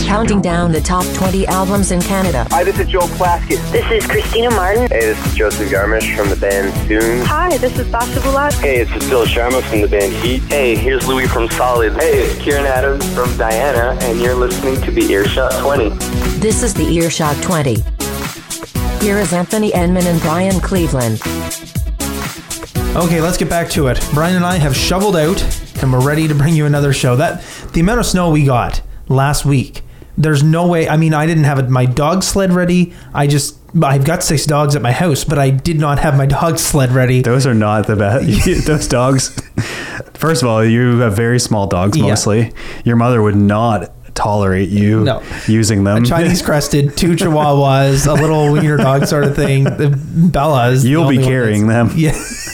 counting down the top 20 albums in Canada. Hi, this is Joel Plaskett. This is Christina Martin. Hey, this is Joseph Garmish from the band Soon. Hi, this is Sasha Bulat. Hey, it's Cecilia Sharma from the band Heat. Hey, here's Louis from Solid. Hey, it's Kieran Adams from Diana, and you're listening to the Earshot 20. This is the Earshot 20. Here is Anthony Enman and Brian Cleveland. Okay, let's get back to it. Brian and I have shoveled out, and we're ready to bring you another show. The amount of snow we got last week, there's no way. I mean, I didn't have my dog sled ready. I've got 6 dogs at my house, but I did not have my dog sled ready. Those are not the best. Those dogs. First of all, you have very small dogs mostly. Yeah. Your mother would not tolerate you using them. A Chinese crested, 2 Chihuahuas, a little wiener dog sort of thing. The Bellas. You'll be carrying them. Yeah.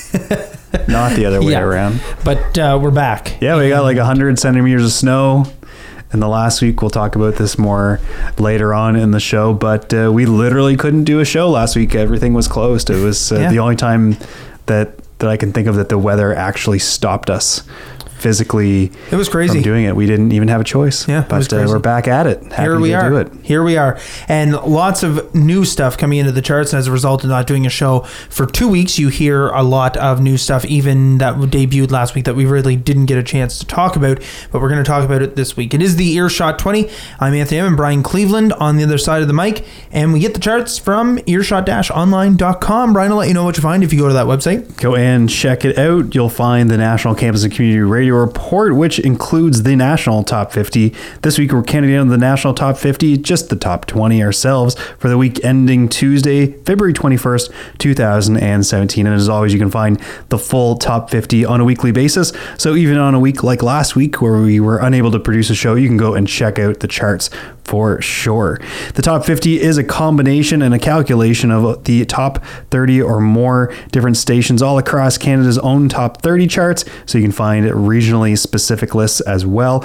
Not the other way around. But we're back. Yeah, we got like 100 centimeters of snow in the last week. We'll talk about this more later on in the show. But we literally couldn't do a show last week. Everything was closed. It was the only time that I can think of that the weather actually stopped us physically. It was crazy from doing it. We didn't even have a choice. Yeah, but we're back at it. Here we are. Here we are, and lots of new stuff coming into the charts. And as a result of not doing a show for 2 weeks, you hear a lot of new stuff, even that debuted last week that we really didn't get a chance to talk about. But we're going to talk about it this week. It is the Earshot 20. I'm Anthony M. and Brian Cleveland on the other side of the mic, and we get the charts from earshot-online.com. Brian will let you know what you find if you go to that website. Go and check it out. You'll find the National Campus and Community Radio Report, which includes the National Top 50. This week we're counting down the National Top 50, just the top 20 ourselves for the week ending Tuesday, February 21st, 2017. And as always, you can find the full top 50 on a weekly basis. So even on a week like last week where we were unable to produce a show, you can go and check out the charts for sure. The top 50 is a combination and a calculation of the top 30 or more different stations all across Canada's own top 30 charts. So you can find regionally specific lists as well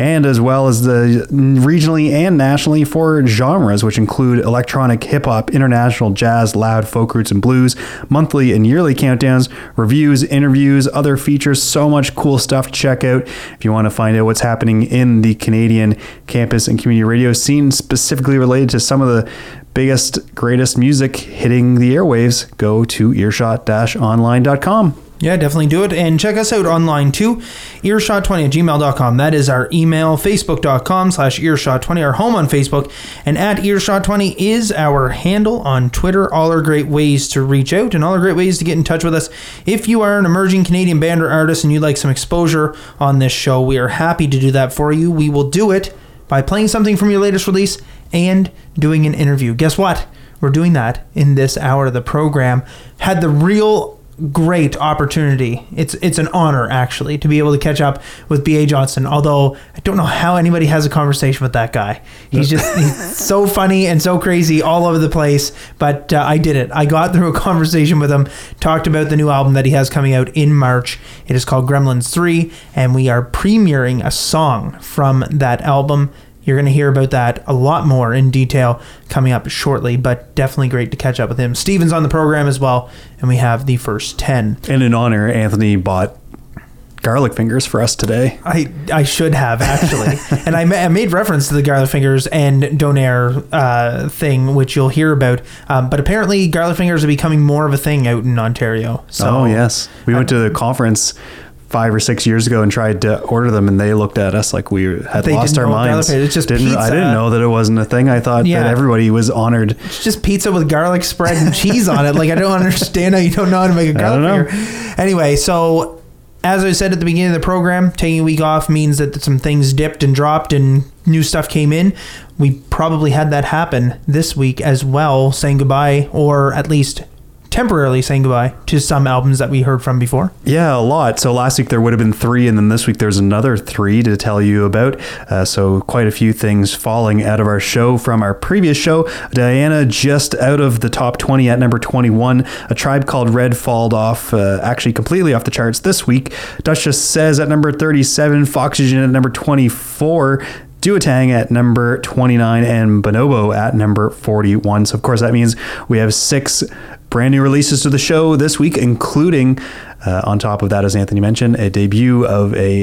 as the regionally and nationally for genres, which include electronic, hip-hop, international, jazz, loud, folk roots, and blues, monthly and yearly countdowns, reviews, interviews, other features, so much cool stuff to check out. If you want to find out what's happening in the Canadian campus and community radio scene, specifically related to some of the biggest, greatest music hitting the airwaves, go to earshot-online.com. Yeah, definitely do it. And check us out online too. Earshot20@gmail.com. That is our email. Facebook.com/Earshot20, our home on Facebook. And at Earshot20 is our handle on Twitter. All are great ways to reach out and all are great ways to get in touch with us. If you are an emerging Canadian band or artist and you'd like some exposure on this show, we are happy to do that for you. We will do it by playing something from your latest release and doing an interview. Guess what? We're doing that in this hour of the program. Had the real great opportunity. It's an honor actually to be able to catch up with B.A. Johnston, although I don't know how anybody has a conversation with that guy. He's so funny and so crazy all over the place, but I did it. I got through a conversation with him, talked about the new album that he has coming out in March. It is called Gremlins 3, and we are premiering a song from that album. You're going to hear about that a lot more in detail coming up shortly, but definitely great to catch up with him. Steven's on the program as well, and we have the first 10. And in honor, Anthony bought garlic fingers for us today. I should have, actually. And I made reference to the garlic fingers and Donair thing, which you'll hear about. But apparently garlic fingers are becoming more of a thing out in Ontario. So, yes. We went to the conference 5 or 6 years ago and tried to order them, and they looked at us like we had lost our minds. It's just pizza. I didn't know that it wasn't a thing. I thought that everybody was honored. It's just pizza with garlic spread and cheese on it. Like, I don't understand how you don't know how to make a garlic finger. Anyway, so as I said at the beginning of the program, taking a week off means that some things dipped and dropped and new stuff came in. We probably had that happen this week as well, saying goodbye, or at least temporarily saying goodbye to some albums that we heard from before. Yeah, a lot. So last week there would have been 3, and then this week there's another 3 to tell you about. So quite a few things falling out of our show from our previous show. Diana just out of the top 20 at number 21. A Tribe Called Red falled off, actually completely off the charts this week. Duchess Says at number 37. Foxygen at number 24. Duotang at number 29 and Bonobo at number 41. So of course that means we have 6 brand new releases to the show this week, including on top of that, as Anthony mentioned, a debut of a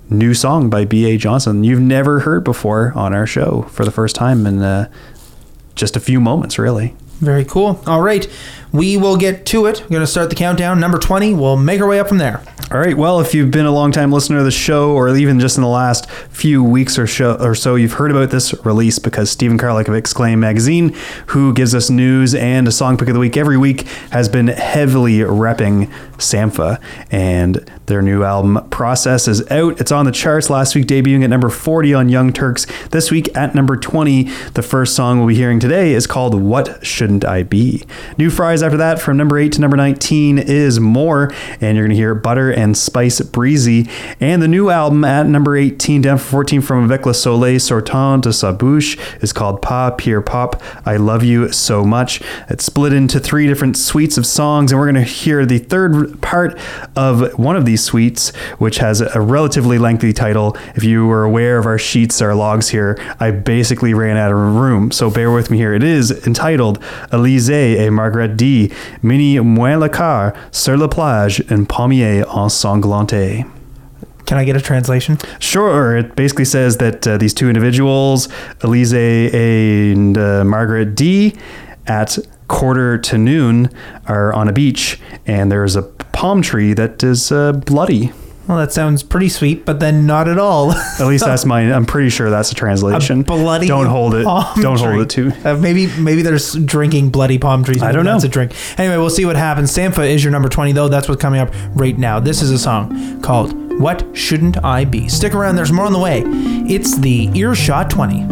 new song by B.A. Johnson you've never heard before on our show for the first time in just a few moments, really. Very cool. All right. We will get to it. We're going to start the countdown. Number 20. We'll make our way up from there. All right. Well, if you've been a long time listener to the show, or even just in the last few weeks or so, you've heard about this release because Stephen Karlik of Exclaim Magazine, who gives us news and a song pick of the week every week, has been heavily repping Sampha, and their new album Process is out. It's on the charts, last week debuting at number 40 on Young Turks. This week at number 20, the first song we'll be hearing today is called What Shouldn't I Be? New fries after that, from number 8 to number 19 is More, and you're going to hear Butter and Spice Breezy. And the new album at number 18, down for 14 from Avec Le Soleil Sortant de sa Bouche, is called Pas Pire Pop, I Love You So Much. It's split into 3 different suites of songs, and we're going to hear the third part of one of these suites, which has a relatively lengthy title. If you were aware of our sheets, our logs here, I basically ran out of room, so bear with me here. It is entitled Élysée et Margaret D. Mini moins le quart sur la plage en pommier ensanglanté. Can I get a translation? Sure. It basically says that these two individuals, Élysée and Margaret D, at quarter to noon are on a beach, and there's a palm tree that is bloody. Well, that sounds pretty sweet, but then not at all. At least that's mine. I'm pretty sure that's a translation. A bloody Don't hold it. Don't tree. hold it too. Maybe there's drinking bloody palm trees. Maybe I don't know. That's a drink. Anyway, we'll see what happens. Sampha is your number 20, though. That's what's coming up right now. This is a song called What Shouldn't I Be? Stick around. There's more on the way. It's the Earshot 20.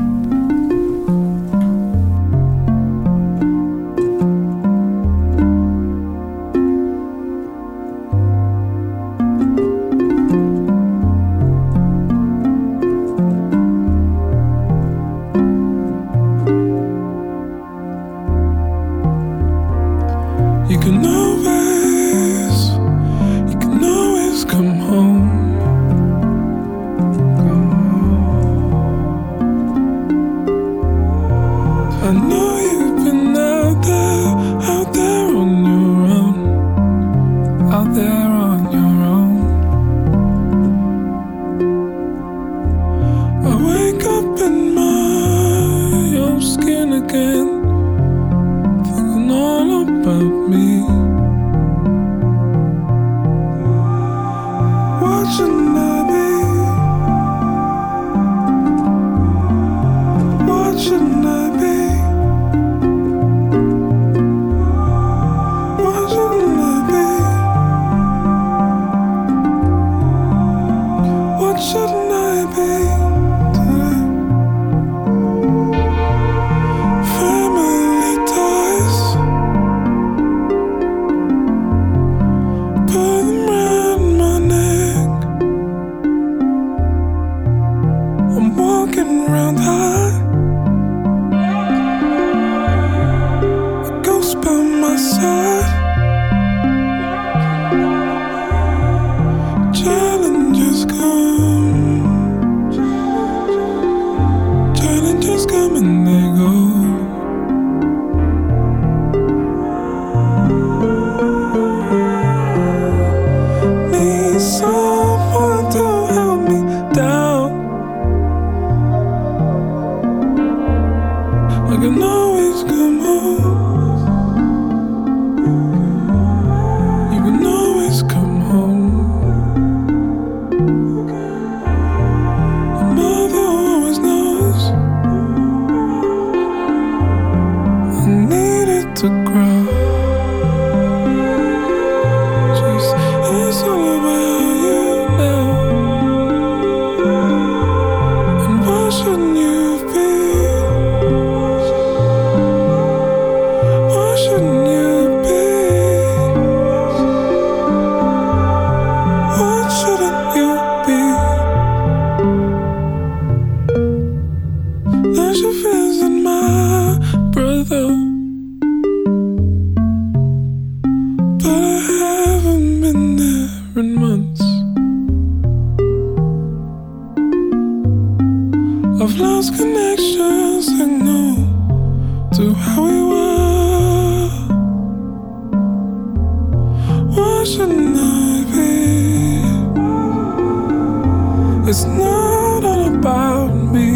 It's not all about me.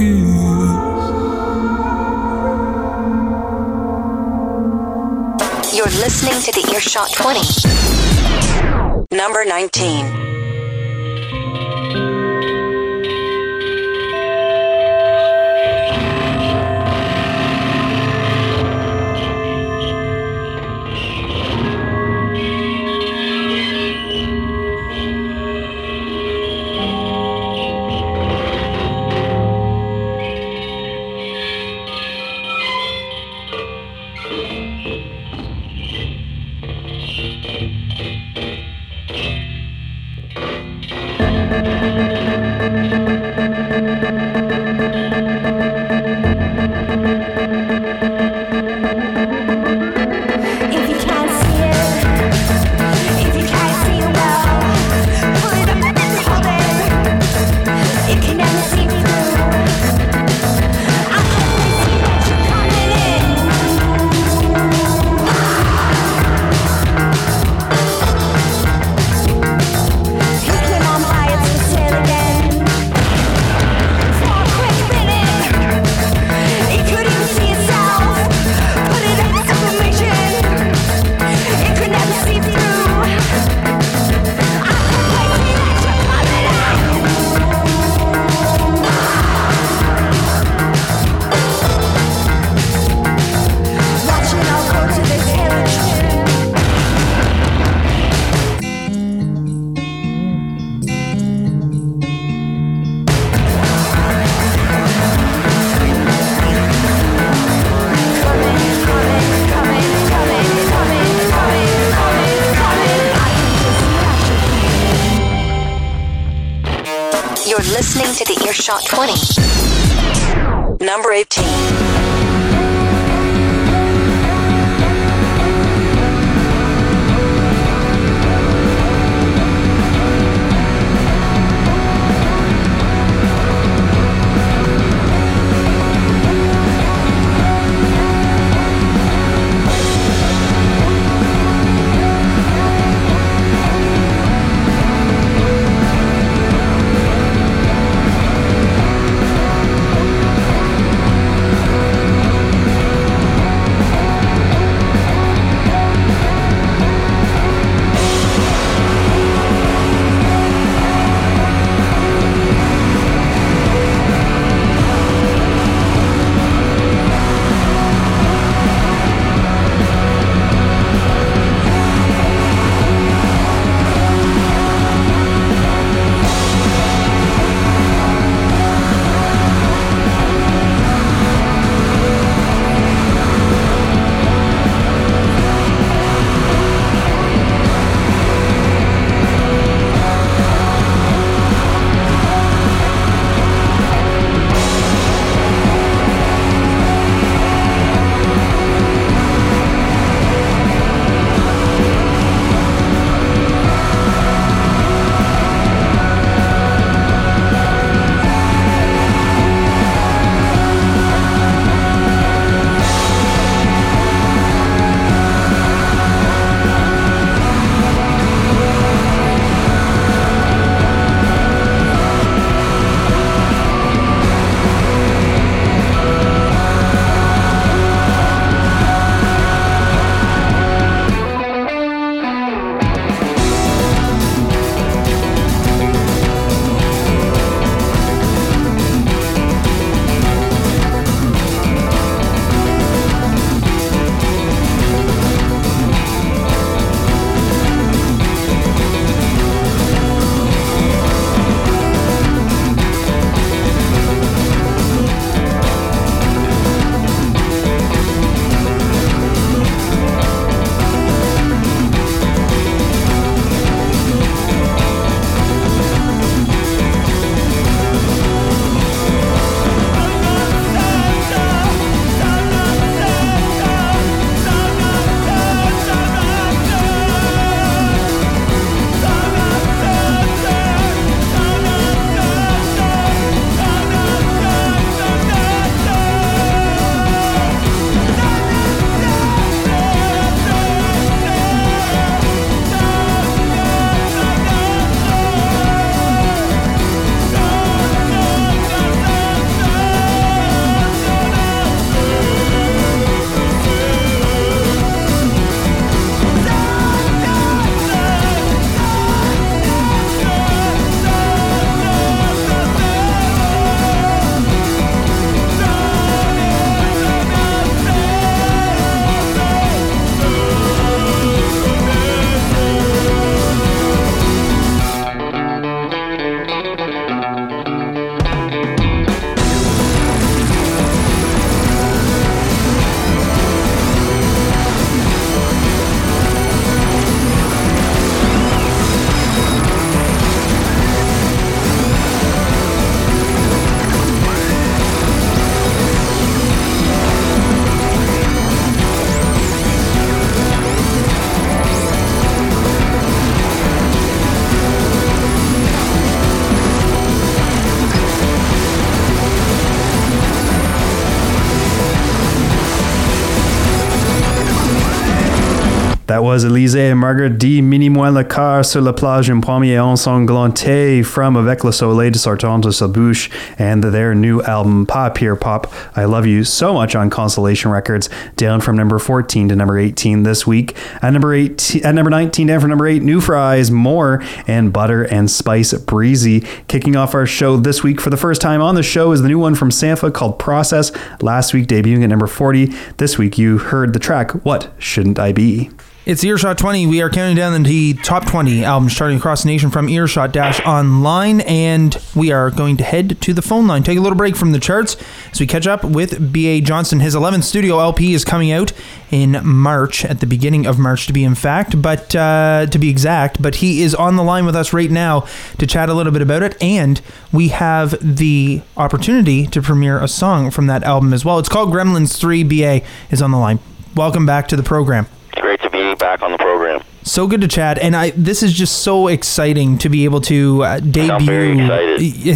You're listening to the Earshot 20. Number 19. Listening to the Earshot 20. Number 18. That was Élise et Margaret D. Mini-moi le car sur la plage un premier ensanglanté from Avec le soleil de sortant de sa bouche, and their new album Pop Here Pop, I Love You So Much on Constellation Records, down from number 14 to number 18 this week. At number 19, down from number 8, New Fries, More, and Butter and Spice Breezy. Kicking off our show this week for the first time on the show is the new one from Sampha called Process. Last week debuting at number 40. This week you heard the track What Shouldn't I Be? It's Earshot 20. We are counting down the top 20 albums charting across the nation from Earshot-Online, and we are going to head to the phone line. Take a little break from the charts as we catch up with B.A. Johnston. His 11th studio LP is coming out in March, at the beginning of March to be exact, but he is on the line with us right now to chat a little bit about it, and we have the opportunity to premiere a song from that album as well. It's called Gremlins 3. B.A. is on the line. Welcome back to the program. Great to be back on the program. So good to chat, and this is just so exciting to be able to debut. I'm very excited.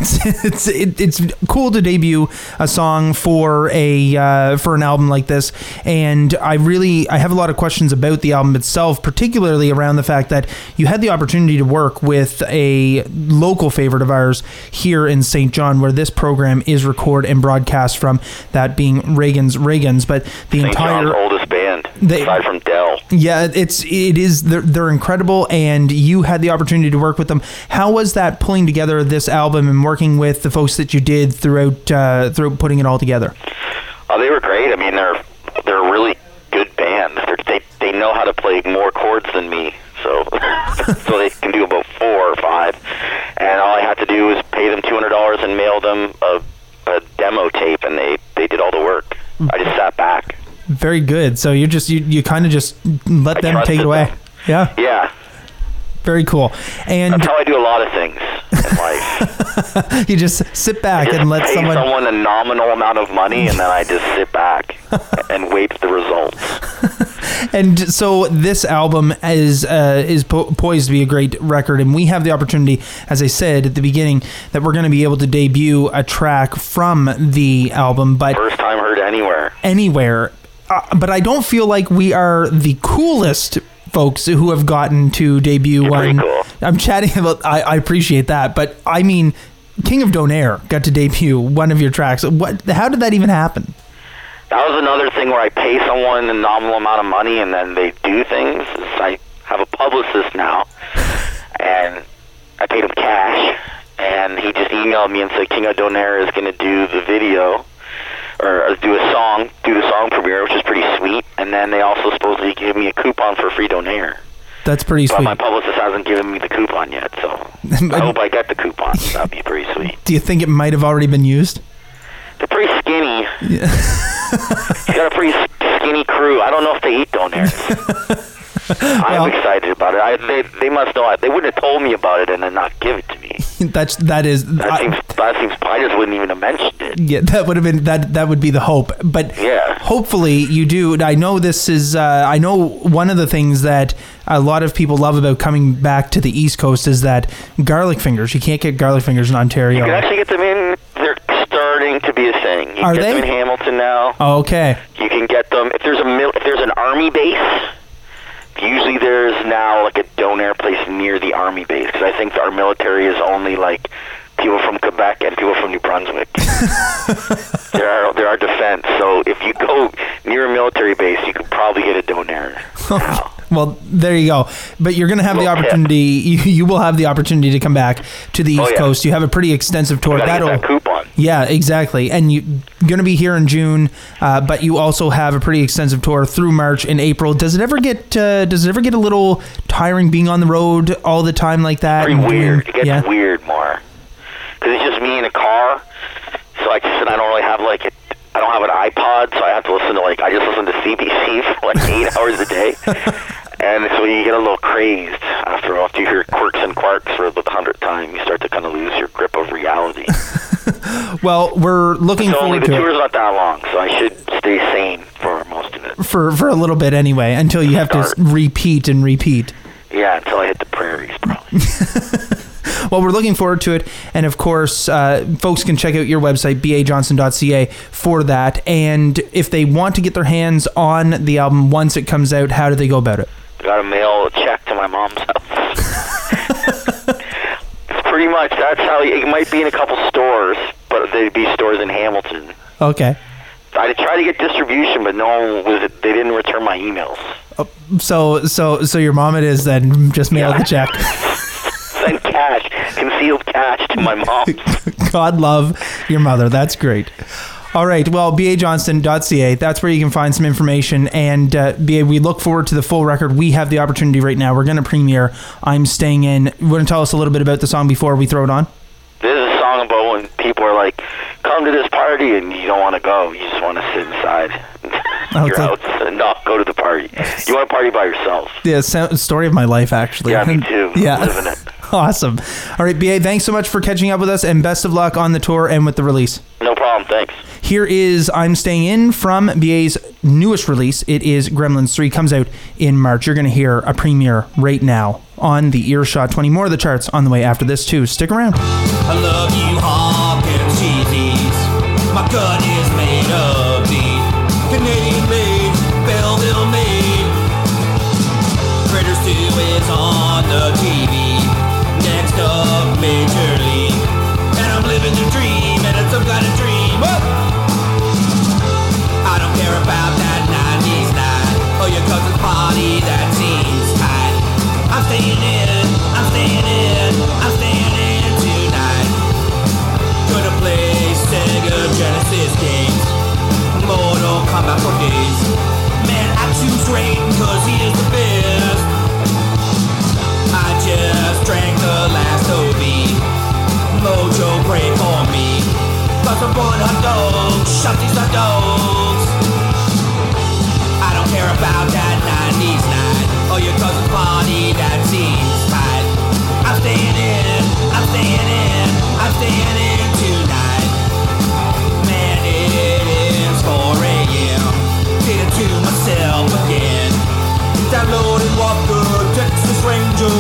It's cool to debut a song for an album like this, and I have a lot of questions about the album itself, particularly around the fact that you had the opportunity to work with a local favorite of ours here in St. John, where this program is recorded and broadcast from, that being Reagan's, but the St. entire John's oldest band, aside from Dell. Yeah, it is. They're incredible, and you had the opportunity to work with them. How was that, pulling together this album and working with the folks that you did throughout putting it all together? Oh, they were great. I mean, they're a really good band. They know how to play more chords than me, so so they can do about 4 or 5. And all I had to do was pay them $200 and mail them a demo tape, and they did all the work. I just sat back. Very good. So you kind of just let them take it away. Yeah. Very cool. And that's how I do a lot of things in life. You just sit back and let pay someone a nominal amount of money, and then I just sit back and wait for the results. And so this album is poised to be a great record, and we have the opportunity, as I said at the beginning, that we're going to be able to debut a track from the album. But first time heard anywhere. But I don't feel like we are the coolest folks who have gotten to debut one. Cool. I'm chatting about. I appreciate that, but I mean, King of Donair got to debut one of your tracks. How did that even happen? That was another thing where I pay someone a nominal amount of money and then they do things. I have a publicist now, and I paid him cash, and he just emailed me and said King of Donair is going to do the video, or do the song premiere, which is pretty sweet. And then they also supposedly gave me a coupon for free Donair. That's pretty sweet. But my publicist hasn't given me the coupon yet, so I hope I get the coupon. That'd be pretty sweet. Do you think it might have already been used? They're pretty skinny. Yeah. He's got a pretty skinny crew. I don't know if they eat Donairs. I'm excited about it. They must know. They wouldn't have told me about it and then not give it to me. That seems. I just wouldn't even have mentioned it. Yeah, that would have been that would be the hope. But yeah, hopefully you do. I know this is. I know one of the things that a lot of people love about coming back to the East Coast is that garlic fingers. You can't get garlic fingers in Ontario. You can actually get them in. They're starting to be a thing. You can get them in Hamilton now. Oh, okay. You can get them if there's an army base. Usually there's now like a Donair place near the army base, because I think our military is only like people from Quebec and people from New Brunswick. There are defense, so if you go near a military base, you could probably get a Donair now. Well, there you go. But you're going to have the opportunity. You will have the opportunity to come back to the East Coast. You have a pretty extensive tour. That'll get that coupon. Yeah, exactly. And you're going to be here in June, but you also have a pretty extensive tour through March and April. Does it ever get a little tiring being on the road all the time like that? Pretty weird. It gets weird more because it's just me in a car. So I don't really have I don't have an iPod, so I have to listen to I just listen to CBC for 8 hours a day. And so you get a little crazed after you hear Quirks and Quarks for the 100th time. You start to kind of lose your grip of reality. Well, we're looking forward to it. The tour's not that long, so I should stay sane for most of it. For a little bit anyway, until you have to repeat and repeat. Yeah, until I hit the prairies, probably. Well, we're looking forward to it. And of course, folks can check out your website, bajohnson.ca, for that. And if they want to get their hands on the album once it comes out, how do they go about it? I got to mail a check to my mom's house. Pretty much, that's how it might be in a couple stores, but they'd be stores in Hamilton. Okay. I tried to get distribution, but no one was. They didn't return my emails. So your mom it is then just mail the check. Send cash, concealed cash to my mom. God love your mother. That's great. All right. Well, bajohnston.ca. That's where you can find some information. And BA, we look forward to the full record. We have the opportunity right now. We're going to premiere I'm Staying In. You want to tell us a little bit about the song before we throw it on? This is a song about when people are like, come to this party, and you don't want to go. You just want to sit inside your house and not go to the party. You want to party by yourself. Yeah, story of my life, actually. Yeah, me too. Yeah. Living it. Awesome. All right, BA, thanks so much for catching up with us, and best of luck on the tour and with the release. No problem. Thanks. Here is I'm Staying In from BA's newest release. It is Gremlins 3. Comes out in March. You're going to hear a premiere right now on the Earshot 20. More of the charts on the way after this, too. Stick around. I love you, Hawkins cheesies. My gun is made of beef. Canadian made, Belleville made. Critters 2 is on the TV. Next up, Major League. And I'm living the dream, and it's some kind of dream. Whoa! I don't care about that 90s night or your cousin's party that seems tight. I'm staying in, I'm staying in, I'm staying in tonight. Gonna play Sega Genesis games, Mortal Kombat for days. Man, I choose Raiden cause he is the best. I just drank the last OB. Mojo, pray for me. Got some one hot dogs, shot these hot dogs. I don't care about that 90s night or your cousin's party that seems tight. I'm staying in, I'm staying in, I'm staying in tonight. Man, it is 4 a.m. Did it to myself again. Downloading Walker, Texas Ranger.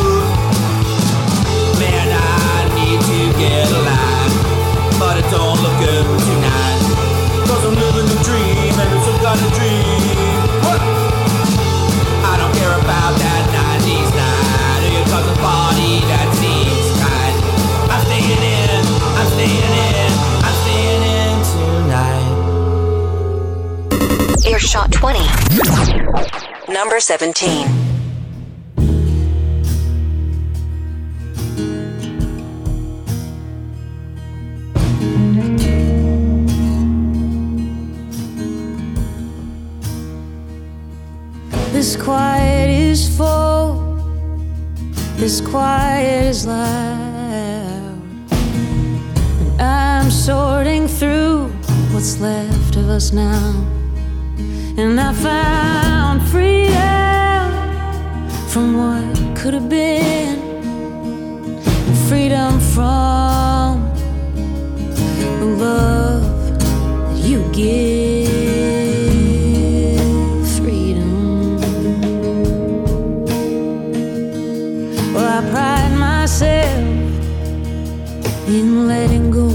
Man, I need to get alive, but it don't look good tonight. Cause I'm living the dream, and it's some kind of dream. What? I don't care about that 90s night or your cousin's party that seems tight. I'm staying in, I'm staying in, I'm staying in tonight. Earshot 20. Number 17. This quiet is full, this quiet is loud, and I'm sorting through what's left of us now. And I found freedom from what could have been, freedom from the love that you give. I pride myself in letting go.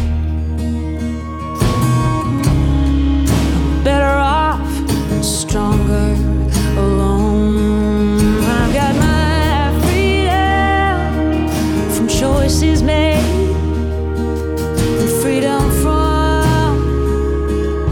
I'm better off and stronger alone. I've got my freedom from choices made, and freedom from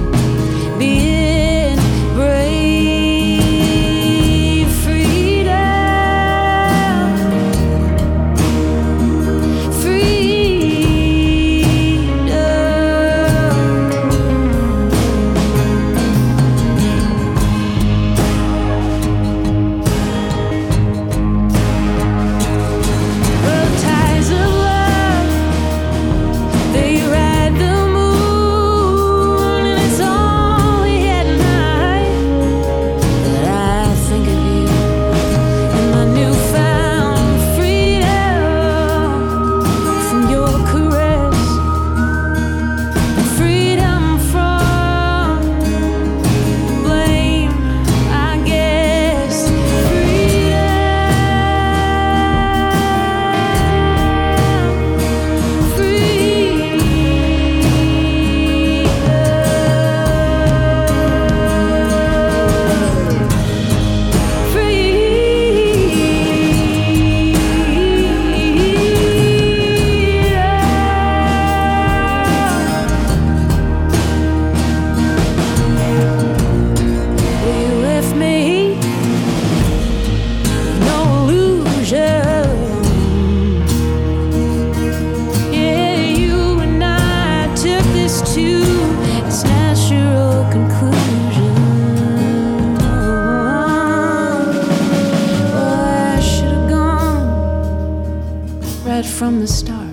from the start.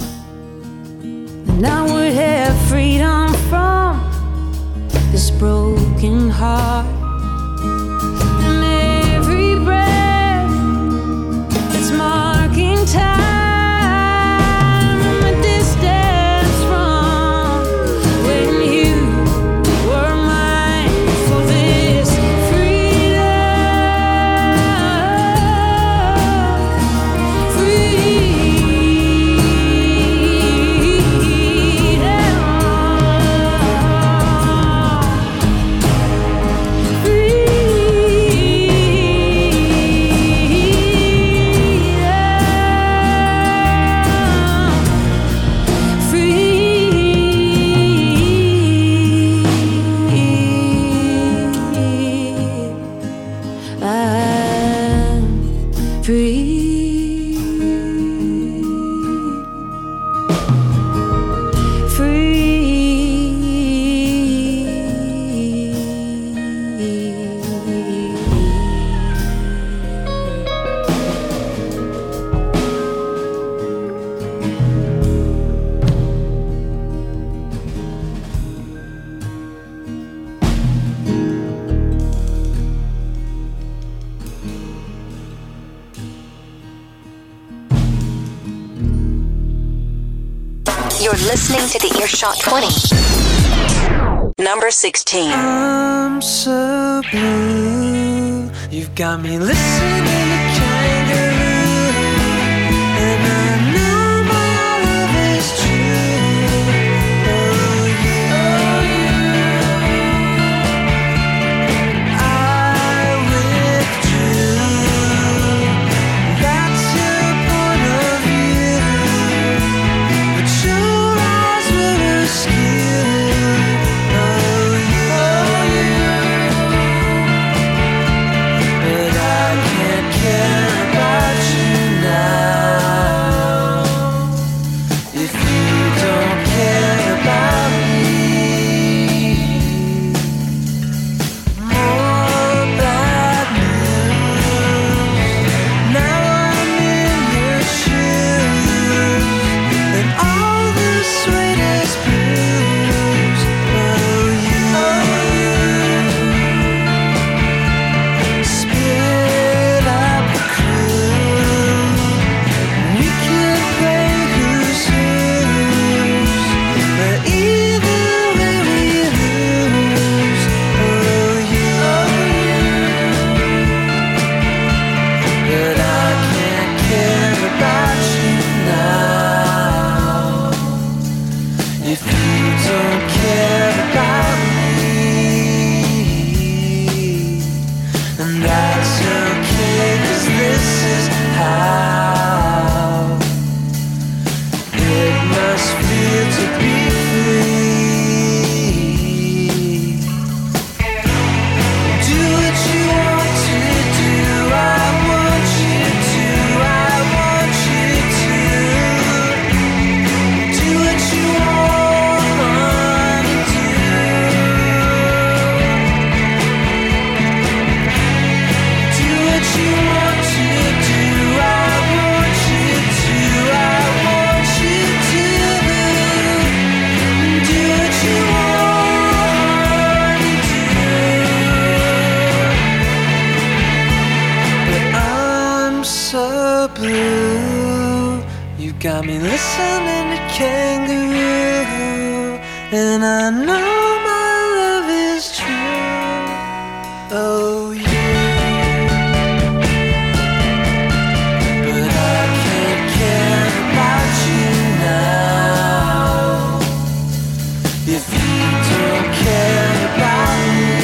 And I would have freedom from this broken heart. And every breath that's marking time, and the distance from when you were mine for this You're listening to the Earshot 20. Number 16. I'm so blue. You've got me listening to kangaroo, and I know my love is true. Oh, I withdrew. That's your point of view, but your eyes were askew. But I can't care about you now if you don't care about me. More bad news. Now I'm in your shoes, and all the sweetest blues. Split up the crew. We can play who's who's, but either way we lose. But I can't care about you now if you don't care about me. And that's okay, 'cause this is how it must feel to be free. Do what you want to do. I want you to. I want you to. Do what you want to do. Do what you want to do. I want you to. I want you to. Do what you want to do. But I'm so blue. You got me listening to kangaroo, and I know my love is true. Oh, but I can't care about you now if you don't care about me.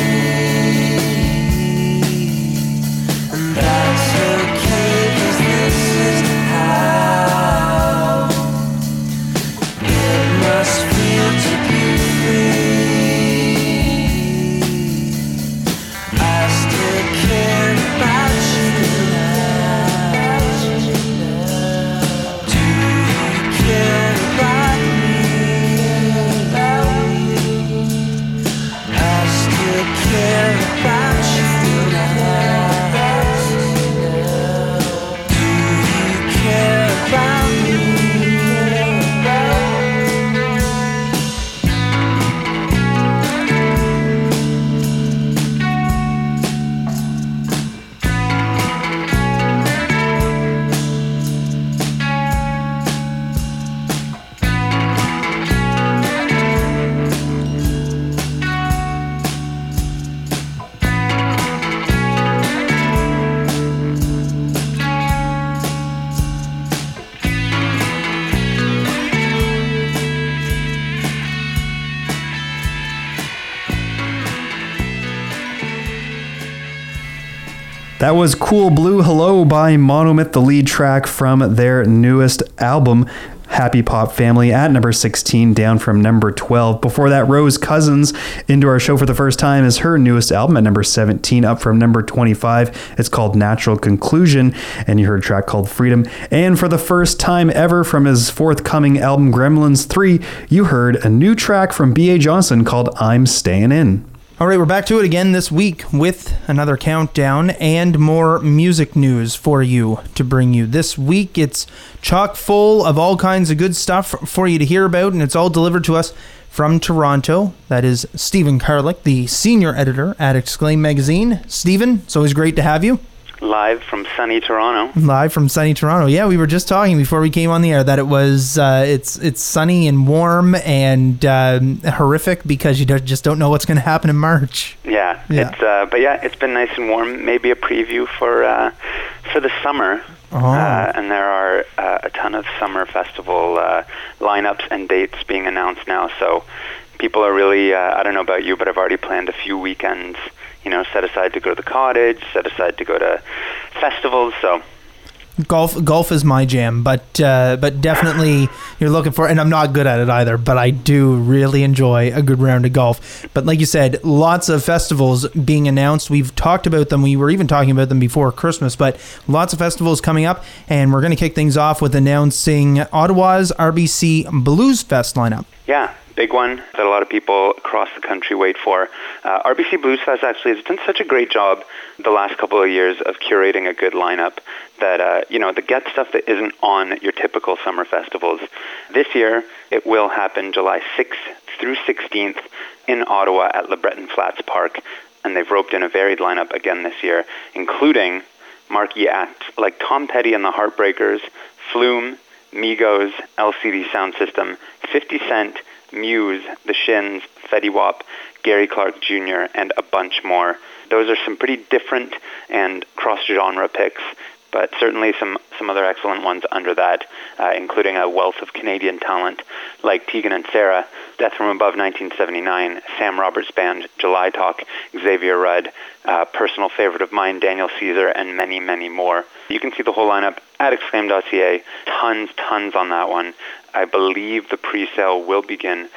And that's okay, 'cause this is how it must feel to be free. I still care about you now. Do you care about me? That was Cool Blue Hello by Monomyth, the lead track from their newest album, Happy Pop Family, at number 16, down from number 12. Before that, Rose Cousins, into our show for the first time, is her newest album at number 17, up from number 25. It's called Natural Conclusion, and you heard a track called Freedom. And for the first time ever from his forthcoming album, Gremlins 3, you heard a new track from B.A. Johnson called I'm Staying In. All right, we're back to it again this week with another countdown and more music news for you to bring you. This week, it's chock full of all kinds of good stuff for you to hear about, and it's all delivered to us from Toronto. That is Stephen Carlick, the senior editor at Exclaim Magazine. Stephen, it's always great to have you. Live from sunny Toronto. Live from sunny Toronto. Yeah, we were just talking before we came on the air that it was it's sunny and warm and horrific because you just don't know what's going to happen in March. Yeah. It's been nice and warm. Maybe a preview for the summer. And there are a ton of summer festival lineups and dates being announced now. So people are really I don't know about you, but I've already planned a few weekends. Set aside to go to the cottage, set aside to go to festivals. So golf is my jam, but definitely you're looking for, and I'm not good at it either, but I do really enjoy a good round of golf. But like you said, lots of festivals being announced. We've talked about them. We were even talking about them before Christmas, but lots of festivals coming up, and we're going to kick things off with announcing Ottawa's RBC Blues Fest lineup. Yeah. Big one that a lot of people across the country wait for. RBC Blues Fest actually has done such a great job the last couple of years of curating a good lineup that, that gets stuff that isn't on your typical summer festivals. This year, it will happen July 6th through 16th in Ottawa at Le Breton Flats Park, and they've roped in a varied lineup again this year, including marquee acts like Tom Petty and the Heartbreakers, Flume, Migos, LCD Sound System, 50 Cent, Muse, The Shins, Fetty Wap, Gary Clark Jr., and a bunch more. Those are some pretty different and cross-genre picks, but certainly some other excellent ones under that, including a wealth of Canadian talent like Tegan and Sarah, Death from Above 1979, Sam Roberts Band, July Talk, Xavier Rudd, personal favorite of mine, Daniel Caesar, and many, many more. You can see the whole lineup at exclaim.ca. Tons on that one. I believe the pre-sale will begin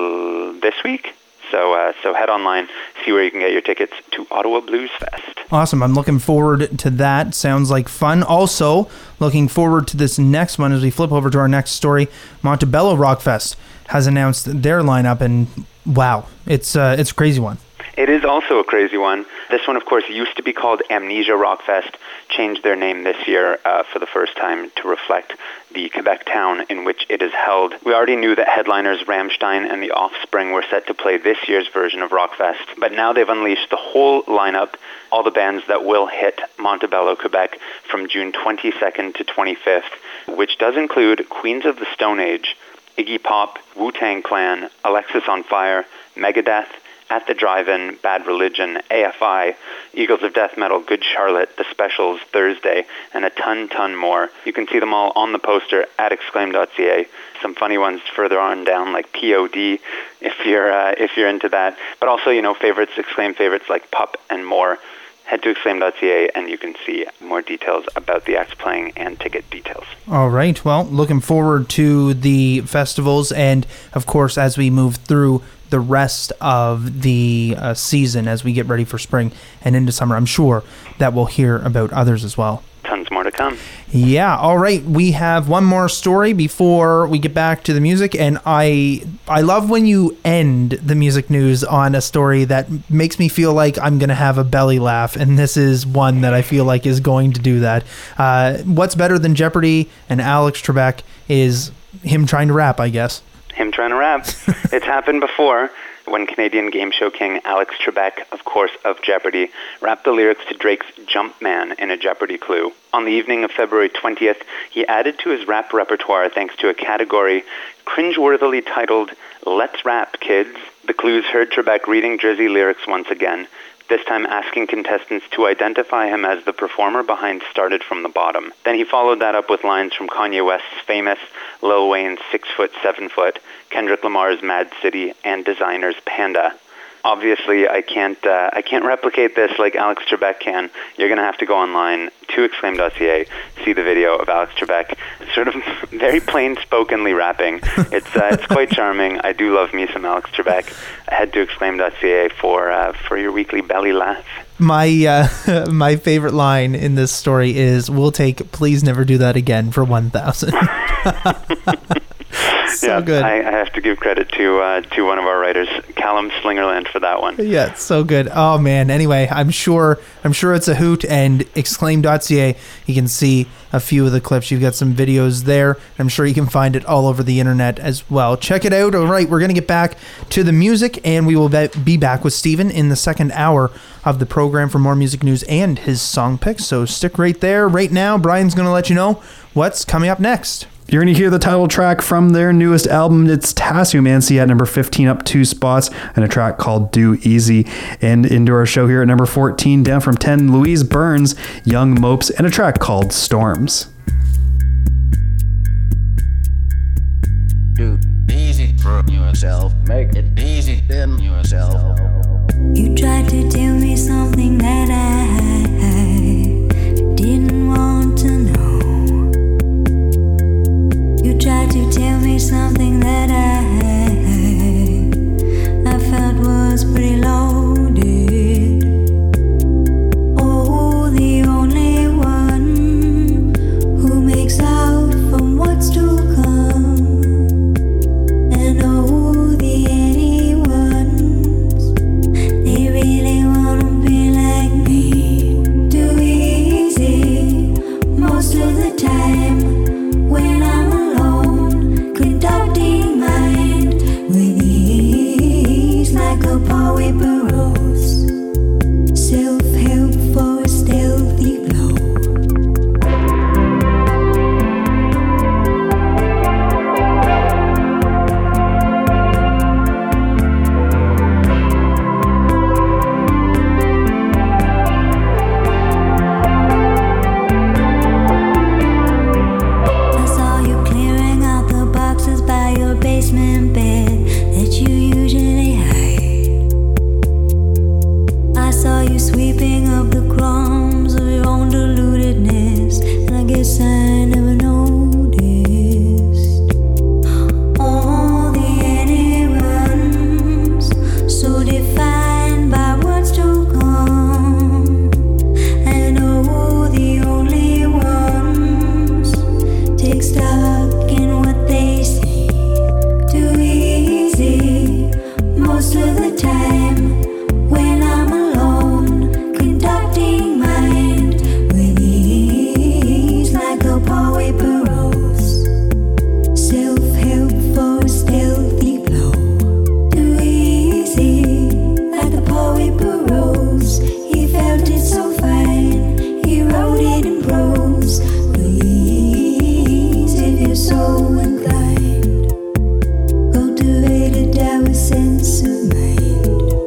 this week. So head online, see where you can get your tickets to Ottawa Blues Fest. Awesome. I'm looking forward to that. Sounds like fun. Also, looking forward to this next one as we flip over to our next story. Montebello Rock Fest has announced their lineup, and wow, it's a crazy one. It is also a crazy one. This one, of course, used to be called Amnesia Rock Fest, changed their name this year for the first time to reflect the Quebec town in which it is held. We already knew that headliners Rammstein and The Offspring were set to play this year's version of Rockfest, but now they've unleashed the whole lineup, all the bands that will hit Montebello, Quebec from June 22nd to 25th, which does include Queens of the Stone Age, Iggy Pop, Wu-Tang Clan, Alexis on Fire, Megadeth, At the Drive-In, Bad Religion, AFI, Eagles of Death Metal, Good Charlotte, The Specials, Thursday, and a ton more. You can see them all on the poster at exclaim.ca. Some funny ones further on down, like POD, if you're into that. But also, favorites, Exclaim favorites like Pup and more. Head to exclaim.ca and you can see more details about the acts playing and ticket details. All right. Well, looking forward to the festivals and, of course, as we move through the rest of the season, as we get ready for spring and into summer, I'm sure that we'll hear about others as well. Tons more to come. Yeah. All right. We have one more story before we get back to the music. And I love when you end the music news on a story that makes me feel like I'm going to have a belly laugh. And this is one that I feel like is going to do that. What's better than Jeopardy and Alex Trebek is him trying to rap, I guess. Him trying to rap. It's happened before when Canadian game show king Alex Trebek, of course, of Jeopardy, rapped the lyrics to Drake's Jumpman in a Jeopardy clue. On the evening of February 20th, he added to his rap repertoire thanks to a category cringeworthily titled Let's Rap, Kids. The clues heard Trebek reading Drizzy lyrics once again, this time asking contestants to identify him as the performer behind Started From the Bottom. Then he followed that up with lines from Kanye West's Famous, Lil Wayne's 6 Foot, 7 Foot, Kendrick Lamar's Mad City, and Designer's Panda. obviously I can't replicate this like Alex Trebek can. You're going to have to go online to exclaim.ca, see the video of Alex Trebek, sort of very plain-spokenly rapping. It's quite charming. I do love me some Alex Trebek. Head to exclaim.ca for your weekly belly laugh. My favorite line in this story is, "We'll take please never do that again for 1,000." So good. I have to give credit to one of our writers, Callum Slingerland, for that one. Yeah, it's so good. Oh man. Anyway, I'm sure it's a hoot, and exclaim.ca, you can see a few of the clips. You've got some videos there. I'm sure you can find it all over the internet as well. Check it out. All right, we're going to get back to the music, and we will be back with Steven in the second hour of the program for more music news and his song picks. So stick right there. Right now, Brian's going to let you know what's coming up next. You're going to hear the title track from their newest album. It's Tashumancy at number 15, up 2 spots, and a track called Do Easy. And into our show here at number 14, down from 10, Louise Burns, Young Mopes, and a track called Storms. Do easy for yourself. Make it easy in yourself. You tried to tell me something that I didn't want to know. You tried to tell me something that I felt was pretty loaded. Oh, the only one who makes out from what's to come. And oh, the anyones, they really wanna be like me. Too easy most of the time when I'm alone, conducting mind with ease like a poet burrows. Self-help for a stealthy glow. I saw you clearing out the boxes by your basement bed that you usually hide. I saw you sweeping up the crumbs of your own deludedness, and I guess I never noticed. All the anyones, so defined by what's to come. And oh, the only ones take stock in what they see. Too easy most of the time when I'm alone, conducting mind with ease like a poet burrows. Self-help for a stealthy glow. Too easy like a poet burrows. He felt it so fine, he wrote it in prose. Please, if you're so inclined, cultivate a dour sense of mind.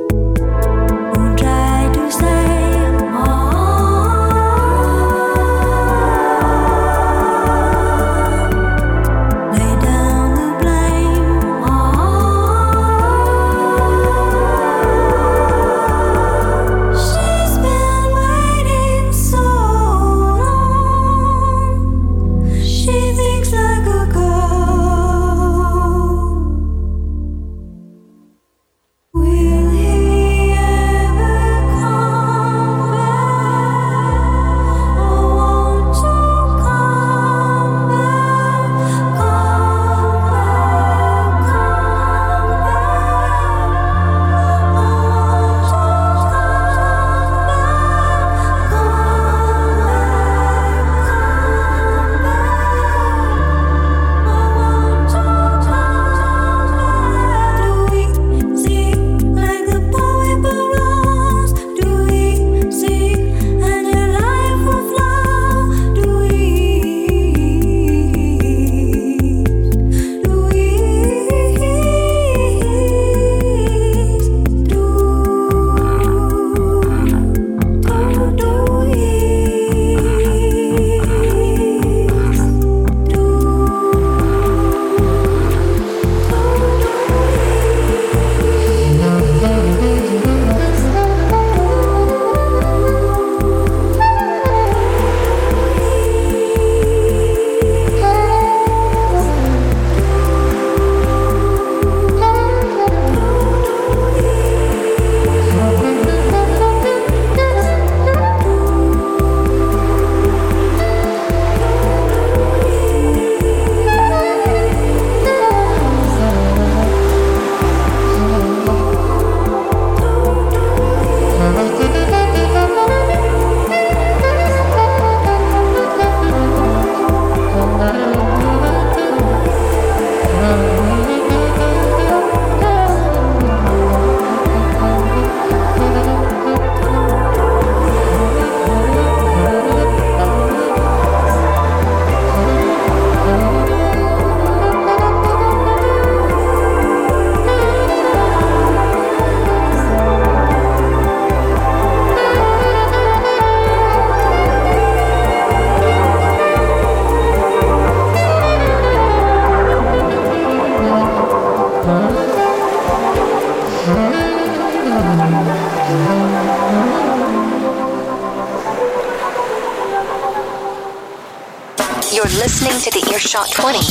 You're listening to the Earshot 20.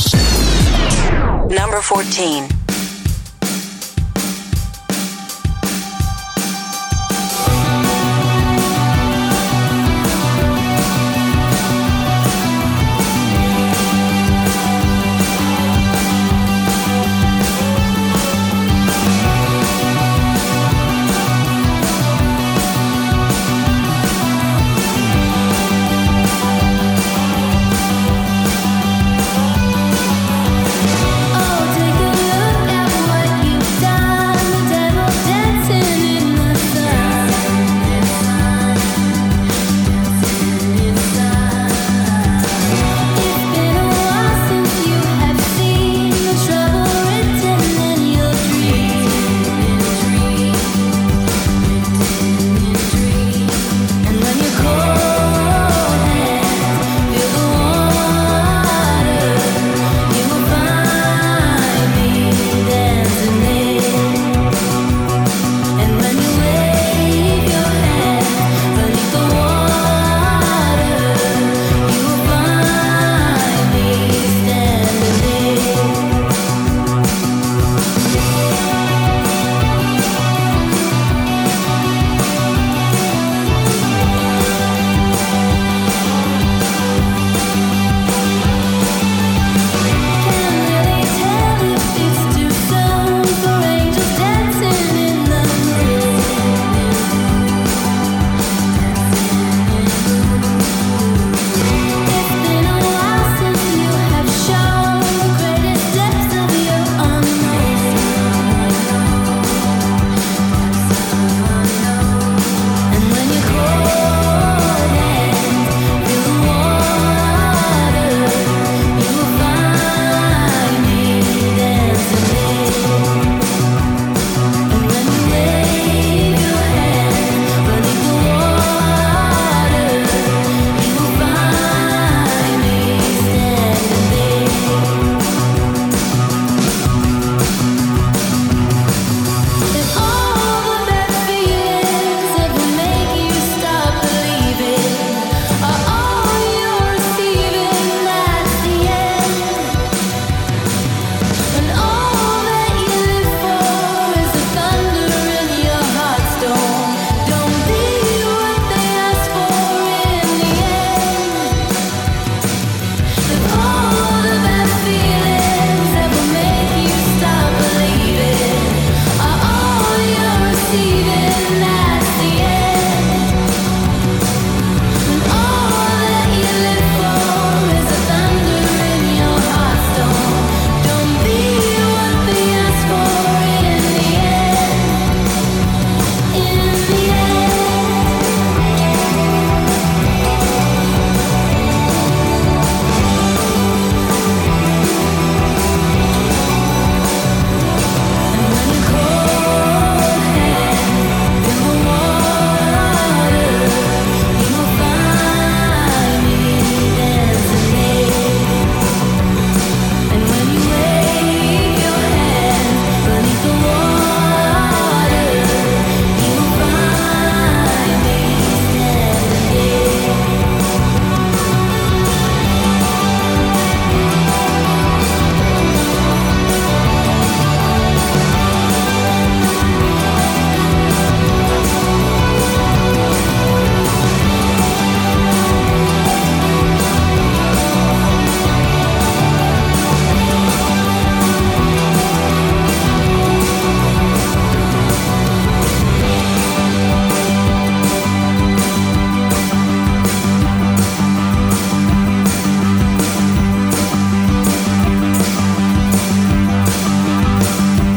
Number 14.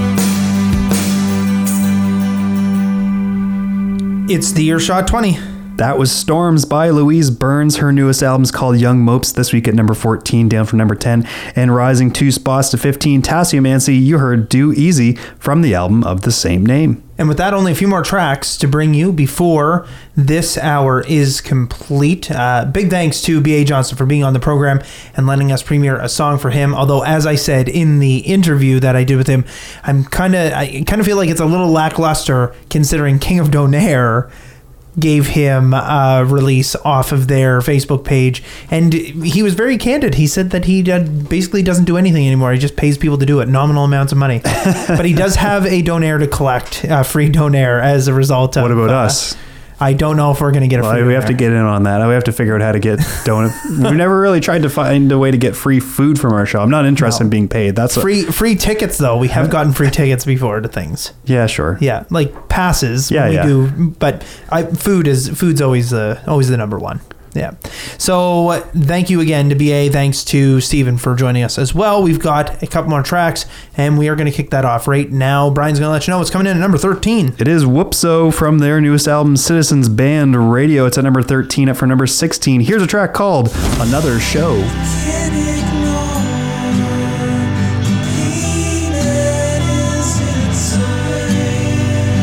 It's the Earshot 20. That was Storms by Louise Burns. Her newest album's called Young Mopes, this week at number 14, down from number 10. And rising 2 spots to 15, Tassia Mancy, you heard Do Easy from the album of the same name. And with that, only a few more tracks to bring you before this hour is complete. Big thanks to B.A. Johnson for being on the program and letting us premiere a song for him. Although, as I said in the interview that I did with him, I kind of feel like it's a little lackluster considering King of Donaire gave him a release off of their Facebook page, and he was very candid. He said that he basically doesn't do anything anymore. He just pays people to do it, nominal amounts of money. But he does have a Donaire to collect, free Donaire as a result of... What about us? I don't know if we're going to get a free We Donaire. have to get in on that. We have to figure out how to get donut. We've never really tried to find a way to get free food from our show. I'm not interested in being paid. That's free tickets, though. We have gotten free tickets before to things. Yeah, sure. Yeah, like passes. Yeah, we yeah. do, but food's always the number one. Yeah. So thank you again to BA. Thanks to Steven for joining us as well. We've got a couple more tracks, and we are going to kick that off right now. Brian's going to let you know what's coming in at number 13. It is Whoopso from their newest album, Citizens Band Radio. It's at number 13, up for number 16. Here's a track called Another Show. Can't ignore the pain that is inside.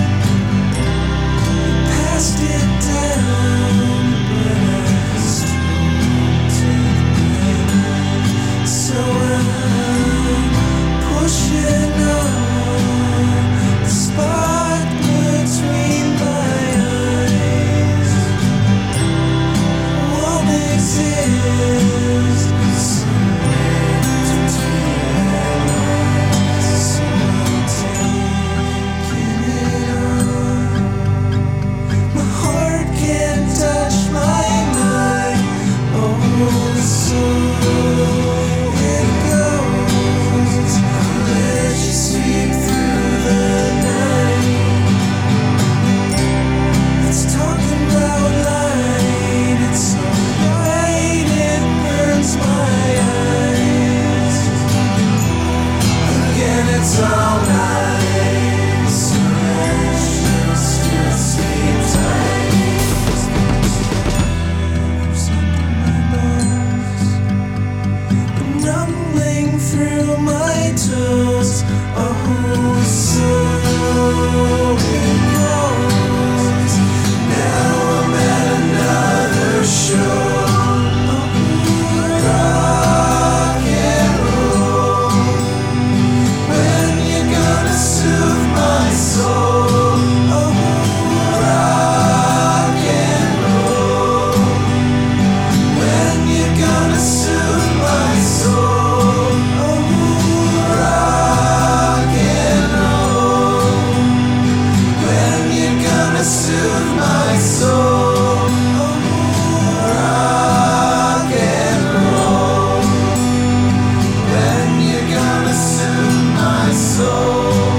Passed it down, but I still take it. So I'm pushing on the spot between my eyes. Won't exist somewhere to take. So I'm taking it on. My heart can't touch my mind. Oh, so it goes. Let you sleep through the night. It's talking about light. It's so bright it burns my eyes. Again, it's all night. So let's just sleep tight. Something my bones. I'm rumbling through my toes. Oh, so it goes. Now I'm at another show. Rock and roll. When you gonna soothe my soul? Oh, rock and roll. When you gonna soothe my soul? Oh, rock and roll. When you gonna soothe my soul? Oh, rock and roll. When you gonna soothe my soul?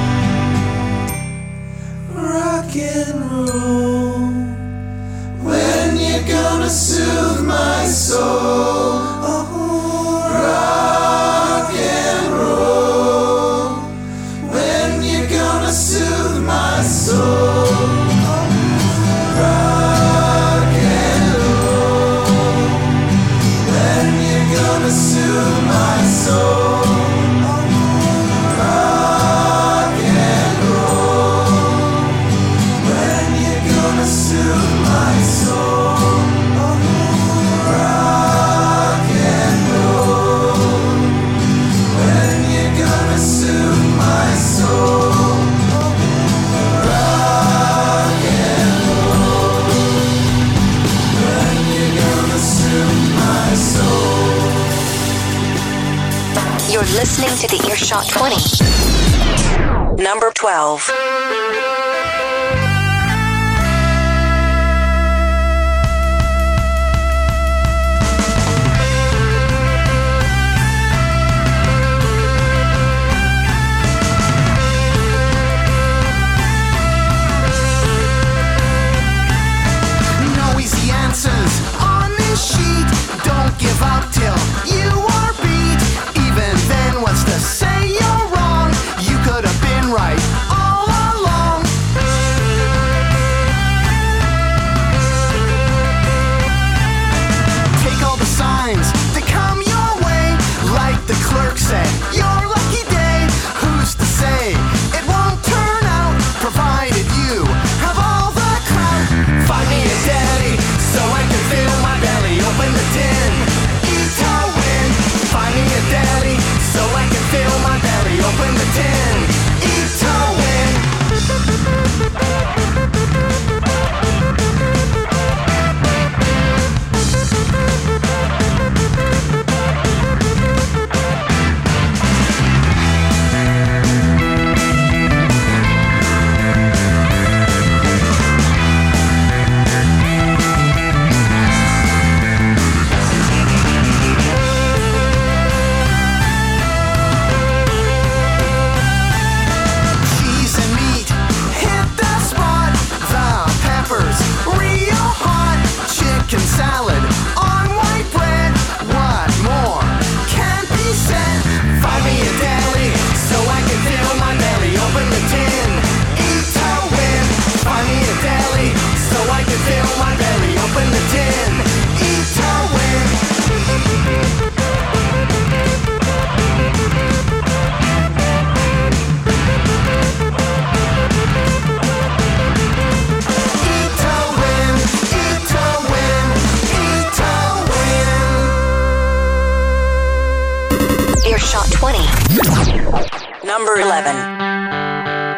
Rock and roll. When you gonna soothe my soul? Oh, rock and roll. When you gonna soothe my soul? Oh, rock and roll. When you gonna soothe my soul? Oh, rock and roll. When you gonna soothe my soul? Oh, rock and roll. When you gonna soothe my soul? Oh, rock and roll. When you gonna soothe my soul? You're listening to the Earshot 20. Number 12. No easy answers on this sheet. Don't give up till you are beat. Even then, what's to say you're wrong? You could have been right all along. Number 11.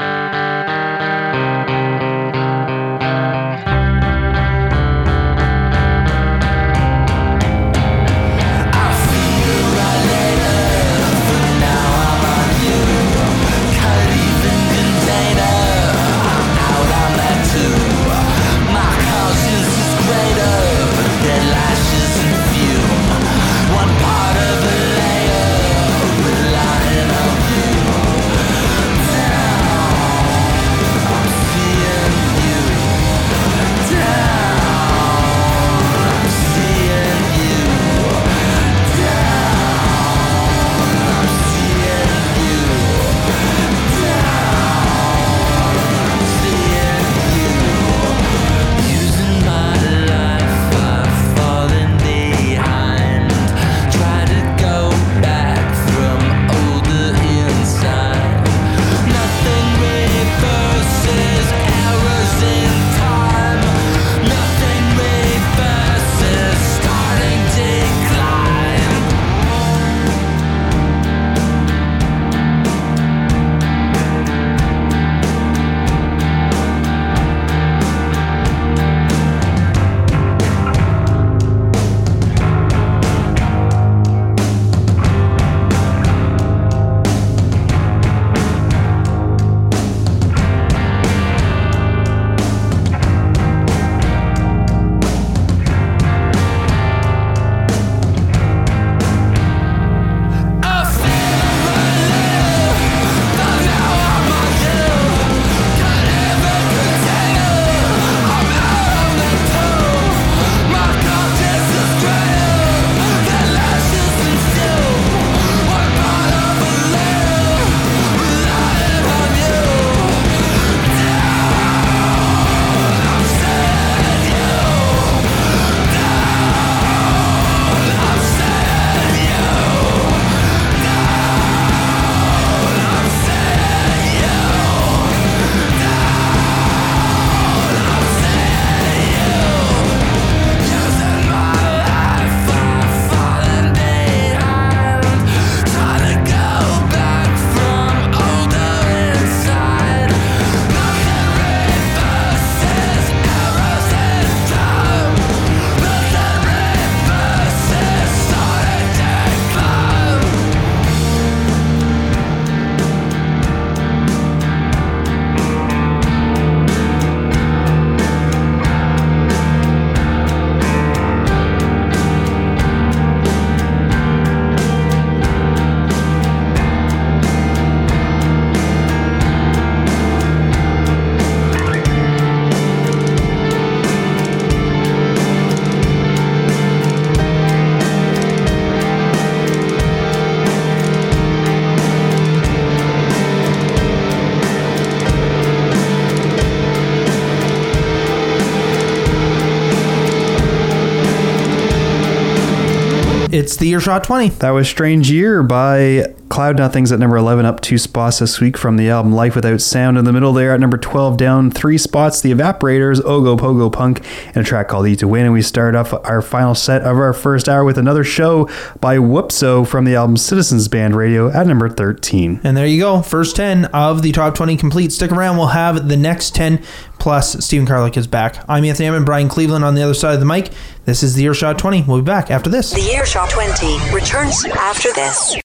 It's the Earshot 20. That was Strange Year by Cloud Nothings at number 11, up 2 spots this week from the album Life Without Sound. In the middle there at number 12, down 3 spots, The Evaporators, Ogo Pogo Punk, and a track called Eat to Win. And we start off our final set of our first hour with another show by Whoopso from the album Citizens Band Radio at number 13. And there you go. First 10 of the top 20 complete. Stick around. We'll have the next 10 plus Stephen Karlik is back. I'm Anthony Hammond, Brian Cleveland on the other side of the mic. This is the Earshot 20. We'll be back after this. The Earshot 20 returns after this.